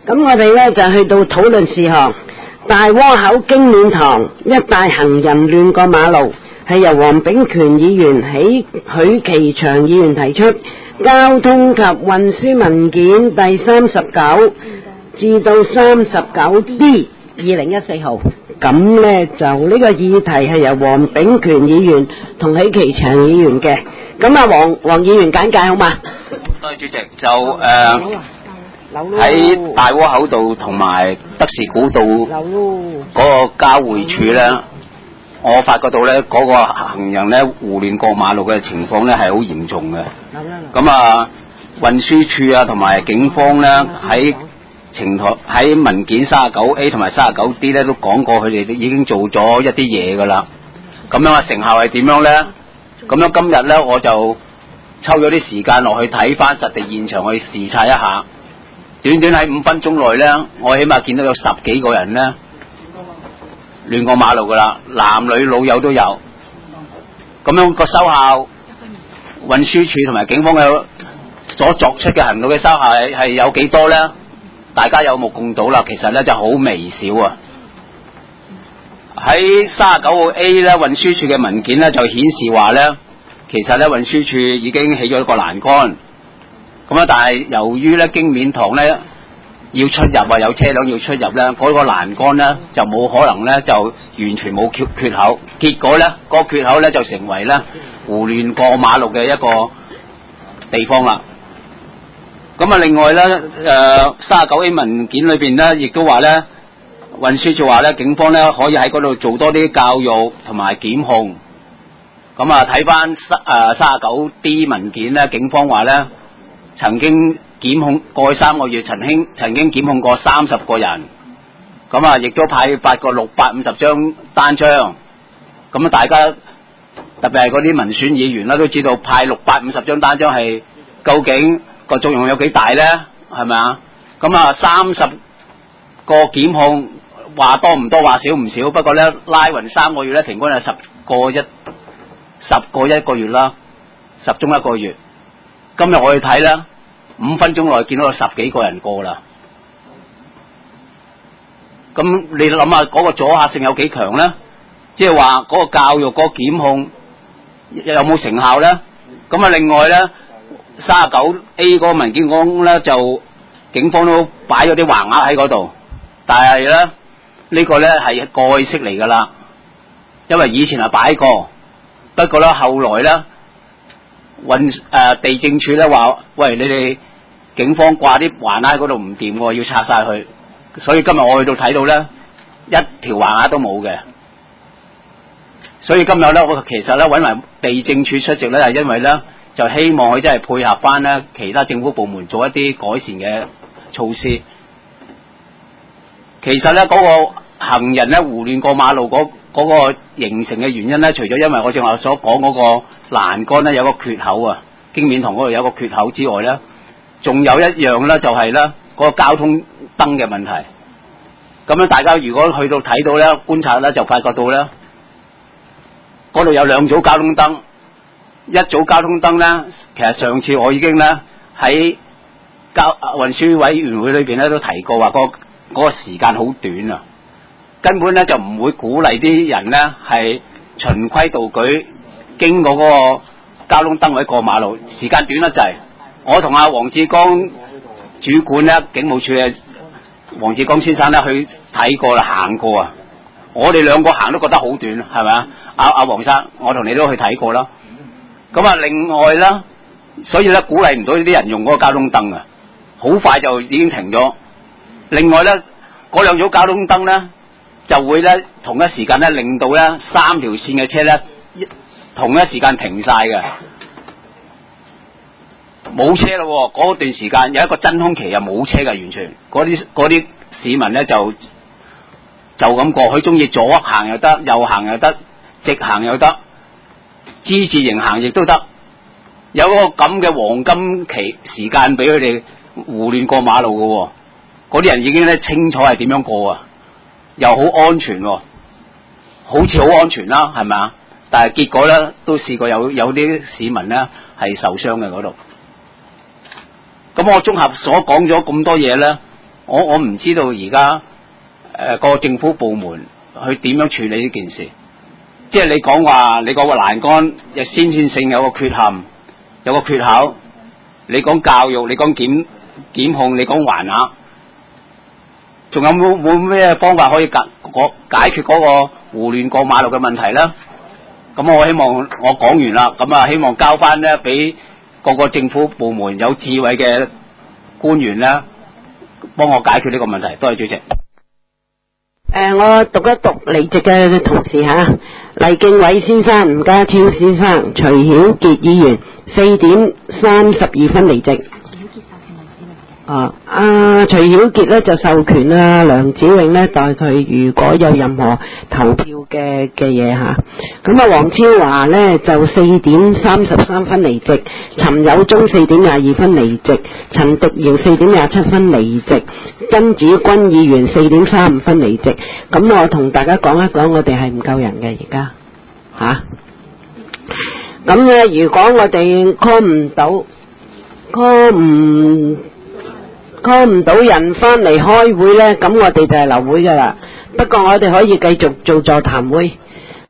咁我哋呢，就去到討論事項。大窩口經典堂一帶行人亂過馬路，係由黃炳權議員起許其祥議員提出，交通及運輸文件第39至到39D 2014號。咁呢，就呢個議題係由黃炳權議員同許其祥議員嘅。咁啊，黃議員簡介好嘛？ 多謝主席。就喺大窩口道同埋德士古道嗰個交匯處呢，我發覺到呢嗰個行人呢胡亂過馬路嘅情況呢係好嚴重嘅。咁啊，運輸處啊同埋警方呢喺文件39A 同埋39D 呢都講過，佢哋已經做咗一啲嘢噶啦。咁樣成效係點樣呢？咁樣今日呢，我就抽咗啲時間落去睇翻實地現場去視察一下。短短喺5分鐘內呢，我起碼見到有10幾個人呢亂過馬路噶啦，男女老幼都有。咁樣個收效，運輸處同埋警方嘅所作出嘅行動嘅收效係有幾多呢？大家有目共睹啦。其實呢就好微小啊。喺39號 A 呢，運輸處嘅文件呢就顯示話呢，其實呢運輸處已經起咗一個欄杆。咁啊，但係由於咧經勉堂咧要出入啊，有車輛要出入咧，嗰個欄杆咧就冇可能咧就完全冇缺口，結果咧個缺口咧就成為咧胡亂過馬路嘅一個地方啦。咁啊，另外咧39A 文件裏邊咧亦都話咧，運輸處話咧警方咧可以喺嗰度做多啲教育同埋檢控。咁啊，睇翻39D 文件咧，警方話咧，曾經檢控過去3個月，曾經檢控過30個人，咁啊，亦都派發過650張單張。咁啊，大家特別係嗰啲民選議員啦，都知道派650張單張係究竟個作用有幾大呢？係咪啊？咁啊，30個檢控話多唔多，話少唔少，不過呢，拉勻3個月呢，平均係10個一個月啦，10宗一個月。今日我去睇啦，5分鐘內見到有10幾個人過啦。咁你諗下嗰個阻嚇性有幾強呢？即係話嗰個教育、嗰個檢控有冇成效呢？咁啊，另外呢 39A 嗰個文件講呢，就警方都擺咗啲橫額喺嗰度，但係呢，呢個呢係蓋式嚟噶啦，因為以前係擺過，不過呢後來呢。地政處咧話，喂，你哋警方掛啲橫額喺嗰度唔掂喎，要拆晒佢。所以今日我去到睇到咧，一條橫額都冇嘅。所以今日咧，我其實咧揾埋地政處出席咧，係因為咧就希望佢真係配合翻咧其他政府部門做一啲改善嘅措施。其實咧嗰個行人咧胡亂過馬路嗰個形成嘅原因咧，除咗因為我正話所講嗰個欄杆咧有個缺口啊，經勉堂嗰度有個缺口之外咧，仲有一樣咧就係咧嗰個交通燈嘅問題。咁樣大家如果去到睇到咧觀察咧，就發覺到咧嗰度有2組交通燈，一組交通燈咧，其實上次我已經咧喺運輸委員會裏邊咧都提過話嗰個時間好短啊，根本咧就唔會鼓勵啲人咧係循規蹈矩經過嗰個交通燈位過馬路，時間短得滯。我同阿黃志剛主管咧，警務處嘅黃志剛先生咧去睇過啦，行過啊。我哋2個行都覺得好短，係咪啊？阿黃生，我同你都去睇過啦。咁啊，另外啦，所以咧鼓勵唔到呢啲人用嗰個交通燈啊，好快就已經停咗。另外咧，嗰2組交通燈咧就會咧同一時間咧令到咧3條線嘅車咧同一時間停晒嘅，冇車咯。嗰段時間有一個真空期，又冇車嘅，完全嗰啲市民咧就咁過，佢中意左行又得，右行又得，直行又得，之字形行亦都得，有嗰個咁嘅黃金期時間俾佢哋胡亂過馬路嘅。嗰啲人已經咧清楚係點樣過啊，又好安全，好似好安全啦，係咪啊？但係結果咧都試過有啲市民咧係受傷嘅嗰度。咁我綜合所講咗咁多嘢咧， 我唔知道而家個政府部門去點樣處理呢件事。即係你講話，你講個欄杆有先天性有個缺陷，有個缺口。你講教育，你講檢控，你講還額，仲有冇咩方法可以解決嗰個胡亂過馬路嘅問題咧？咁我希望我講完啦，咁啊希望交翻咧俾各個政府部門有智慧嘅官員咧，幫我解決呢個問題。多謝主席。 我讀一讀離席嘅同事吓，黎敬偉先生、吳家超先生、徐曉傑議員4點32分離席。徐曉傑咧就授權啦，梁子穎咧代佢，如果有任何投票嘅嘢吓。咁啊，黃超華咧就4點33分離席，陳友忠4點22分離席，陳迪瑤4點27分離席，曾子君議員4點35分離席。咁我同大家講一講，我哋係唔夠人嘅而家吓。咁咧，如果我哋 call 唔到人翻嚟開會咧，咁我哋就係留會噶啦。不過我哋可以繼續做座談會。